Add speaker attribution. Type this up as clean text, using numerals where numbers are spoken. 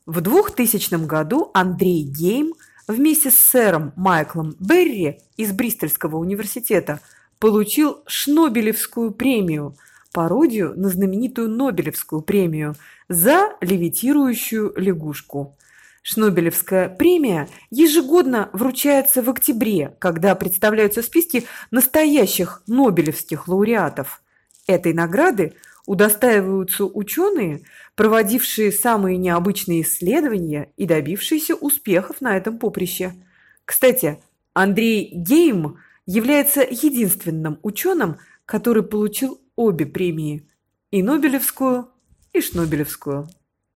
Speaker 1: В 2000 году Андрей Гейм вместе с сэром Майклом Берри из Бристольского университета получил Шнобелевскую премию, пародию на знаменитую Нобелевскую премию, за левитирующую лягушку. Шнобелевская премия ежегодно вручается в октябре, когда представляются списки настоящих нобелевских лауреатов. Этой награды удостаиваются ученые, проводившие самые необычные исследования и добившиеся успехов на этом поприще. Кстати, Андрей Гейм является единственным ученым, который получил обе премии – и Нобелевскую, и Шнобелевскую.